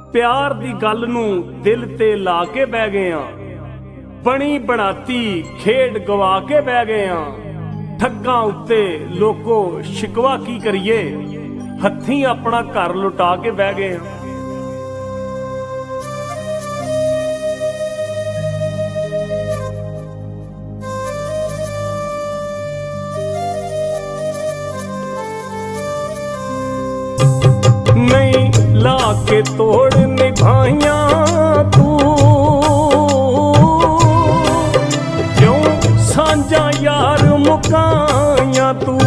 प्यार दी गल नूं दिल ते ला के बह गए हां। बनी बनाती खेड गवा के बह गए हां। ठग्गां उत्ते लोको शिकवा की करिए, हत्थीं अपना घर लुटा के बह गए हां। नहीं ला के तोड़ निभाइया तू, क्यों सांझा यार मुकाया तू।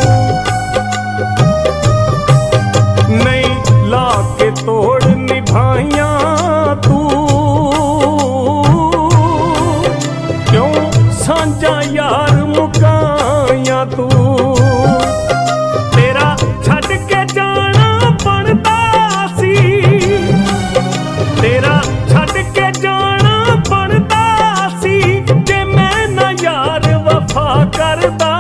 नहीं ला के तोड़ निभाइया तू, क्यों सांझा यार मुकाया तू। तेरा छड़ के जाना बनता सी, जे मैं ना यार वफा करदा।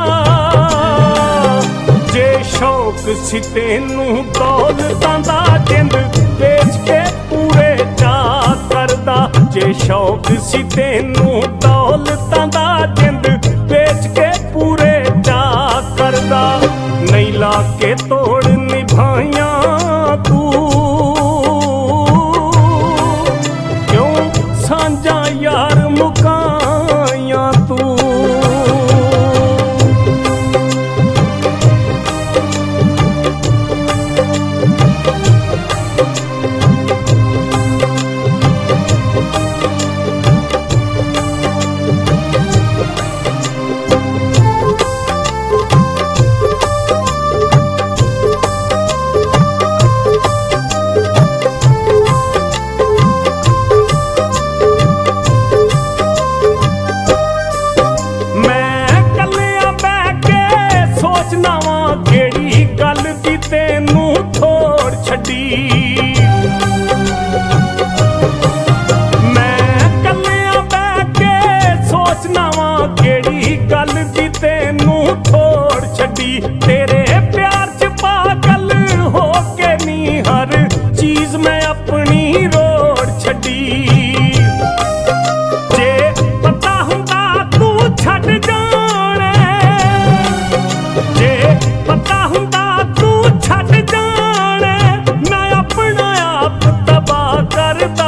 जे शौक सी तेनू दौलतां दा जिंद बेच के पूरे चा करदा। जे शौक सी तेनू दौलतां दा जिंद बेच के पूरे चा करदा। नहीं ला के तोड़ निभाइया तू, सांझा यार मुकाया तू। तेनू थोड़ छड्डी मैं कल्लिया बह के सोचना वा केड़ी गल दी तेनू थोड़ छड्डी। तेरे प्यार च पागल हो के नी हर चीज मैं अपनी रोड़ छड्डी। जे पता हुंदा तू छड्ड जाणे, जे पता हुंदा छड़ जाने, मैं अपना आप तबाह करदा।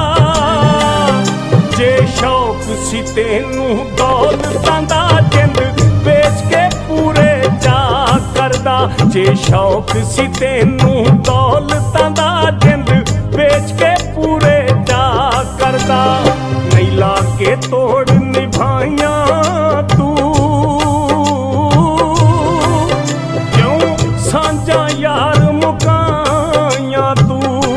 जे शौक सी तेनू दौलतां दा जिंद बेच के पूरे जा करदा। जे शौक सी तेनू दौलतां दा जिंद बेच के पूरे जा करदा। नहीं ला के तोड़ निभाइया तू, सांझा यार मुकाया तू।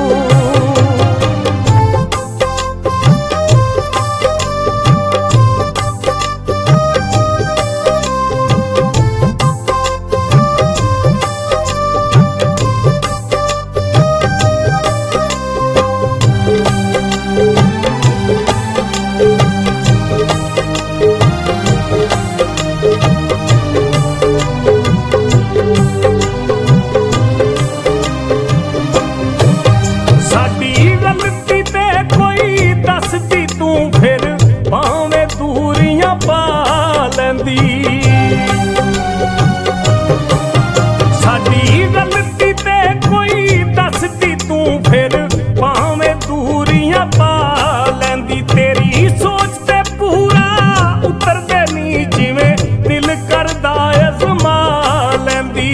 साडी गलती ते कोई दसदी तू फिर भावें दूरियां पा लैंदी। तेरी सोच ते पूरा उतरदे नी जिवें दिल करदा अज़मा लैंदी।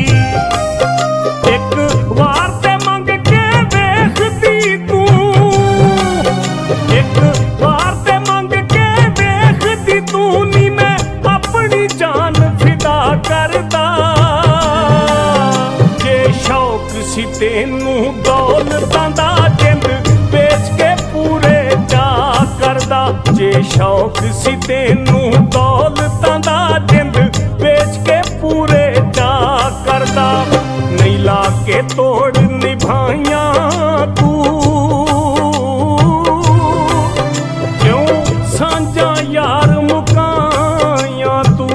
एक वार ते मंग के वेखदी तू, एक वार ते मंग के वेखदी तू नी मैं अपनी जान फिदा करदा। जे शौक सी तेनू दौलतां दा जिंद बेच के पूरे जा करदा। जे शौक सी तेनू दौलतां दा जिंद बेच के पूरे जा करदा। नहीं ला के तोड़ निभाइया तू, क्यों सांझा यार मुकाया तू।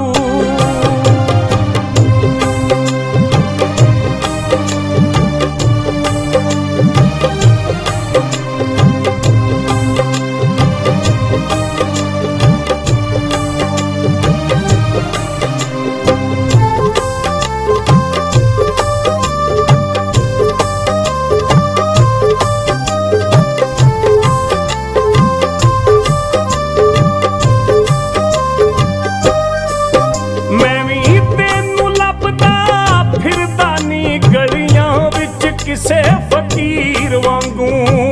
ਕਿਸੇ ਫਕੀਰ ਵਾਂਗੂ।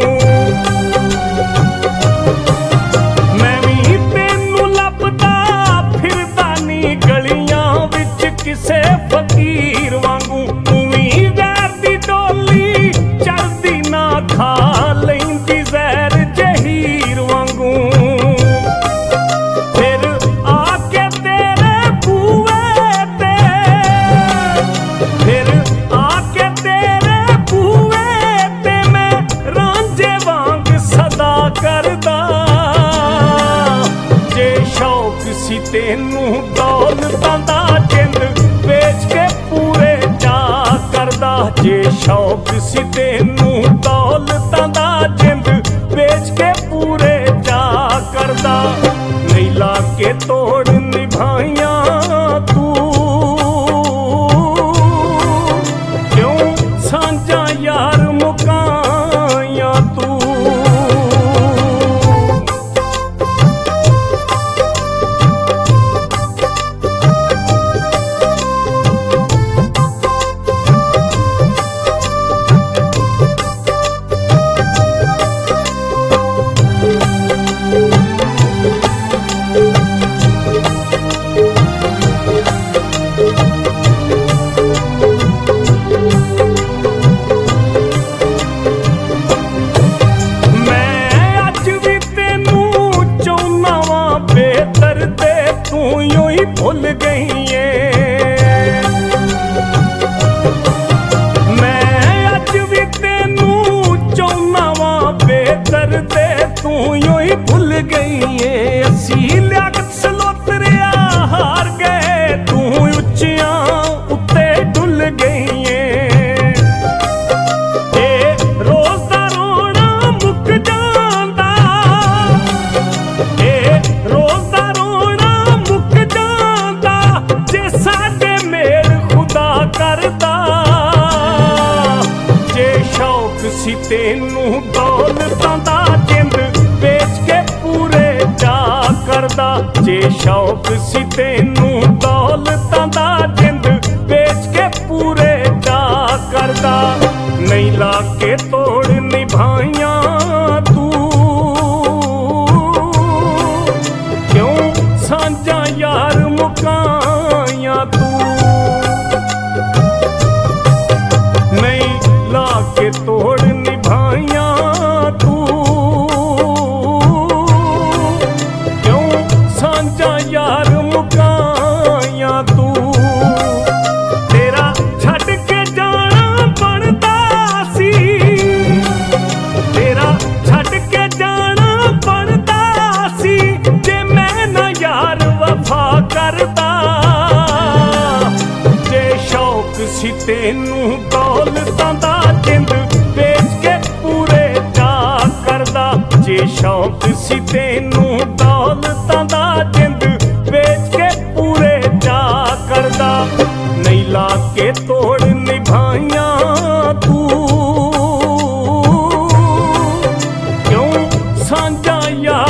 ਮੈਂ ਵੀ ਤੈਨੂੰ ਲੱਭਦਾ ਫਿਰਦਾ ਨੀ ਗਲੀਆਂ ਵਿੱਚ ਕਿਸੇ ਫਕੀਰ ਵਾਂਗੂ। ਤੂੰ ਵੀ ਜ਼ਹਿਰ ਦੀ ਡੋਲੀ ਚੜਦੀ ਨਾ ਖਾ ਲੈਂਦੀ ਜ਼ਹਿਰ ਜ਼ਹੀਰ ਵਾਂਗੂ। ਫਿਰ ਆ ਕੇ ਤੇਰੇ ਬੂਹੇ ਤੇ, ਫਿਰ ਆ ਕੇ ਤੇਰੇ ਬੂਹੇ ਤੇ ਮੈਂ ਰਾਂਝੇ ਵਾਂਗ ਸਦਾ ਕਰਦਾ। ਜੇ ਸ਼ੌਕ ਸੀ ਤੈਨੂੰ ਦੌਲਤਾਂ ਦਾ ਜਿੰਦ ਵੇਚ ਕੇ ਪੂਰੇ ਜਾ ਕਰਦਾ। ਜੇ ਸ਼ੌਕ ਸੀ ਤੈਨੂੰ ਦੌਲਤਾਂ ਦਾ ਜਿੰਦ ਵੇਚ ਕੇ ਪੂਰੇ ਜਾ ਕਰਦਾ। ਨਹੀਂ ਲਾ ਕੇ ਤੋੜ ਨਿਭਾਈਆਂ ਤੂੰ, ਕਿਉਂ ਸਾਂਝਾ ਯਾਰ ਮੁਕਾਈਆਂ ਤੂੰ। ਤੂੰ ਯੂੰ ਹੀ ਭੁੱਲ ਗਈ ਏ। ਮੈਂ ਅੱਜ ਵੀ ਤੈਨੂੰ ਚਾਹੁੰਦਾ ਵਾਂ ਬੇਦਰਦੇ, ਤੂੰ ਯੂੰ ਹੀ ਭੁੱਲ ਗਈ ਏ। ਅਸੀਂ ਲਿਆਕਤ ਸਲੋਤਰਿਆ ਹਾਰ ਗਏ, ਤੂੰ ਉੱਚਿਆਂ ਉੱਤੇ ਡੁੱਲ ਗਈ ਏ। ਇਹ ਰੋਜ਼ ਦਾ ਰੋਣਾ ਮੁੱਕ ਜਾਂਦਾ, ਇਹ ਰੋਜ਼ ਦਾ ਕਰਦਾ। ਜੇ ਸ਼ੌਕ ਸੀ ਤੈਨੂੰ ਦੌਲਤਾਂ ਦਾ ਜਿੰਦ ਵੇਚ ਕੇ ਪੂਰੇ ਜਾ ਕਰਦਾ। ਜੇ ਸ਼ੌਕ ਸੀ ਤੈਨੂੰ ਦੌਲਤਾਂ ਦਾ ਜਿੰਦ ਵੇਚ ਕੇ ਪੂਰੇ ਜਾ ਕਰਦਾ। ਨਹੀਂ ਲਾ ਕੇ ਤੋੜ ਨਿਭਾਈਆਂ ਤੂੰ, ਕਿਉਂ ਸਾਂਝਾ ਯਾਰ ਮੁਕਾਈਆਂ ਤੂੰ। ਲਾ ਕੇ ਤੋੜ ਨਿਭਾਈਆਂ ਤੂੰ, ਕਿਉਂ ਸਾਂਝਾ ਯਾਰ ਮੁਕਾਈਆਂ ਤੂੰ। ਤੇਰਾ ਛੱਡ ਕੇ ਜਾਣਾ ਬਣਦਾ ਸੀ, ਤੇਰਾ ਛੱਡ ਕੇ ਜਾਣਾ ਬਣਦਾ ਸੀ। ਜੇ ਮੈਂ ਨਾ ਯਾਰ ਵਫਾ ਕਰਦਾ। ਜੇ ਸ਼ੌਕ ਸੀ ਤੈਨੂੰ ਦੌਲਤਾਂ ਦਾ ਜਿੰਦ ਵੇਚ ਕੇ ਪੂਰੇ ਜਾ ਕਰਦਾ। ਜੇ ਸ਼ੌਕ ਸੀ ਤੈਨੂੰ ਦੌਲਤਾਂ ਦਾ ਜਿੰਦ ਵੇਚ ਕੇ ਪੂਰੇ ਜਾ ਕਰਦਾ। ਨਹੀਂ ਲਾ ਕੇ ਤੋੜ ਨਿਭਾਈਆਂ ਤੂੰ, ਕਿਉਂ ਸਾਂਝਾ ਯਾਰ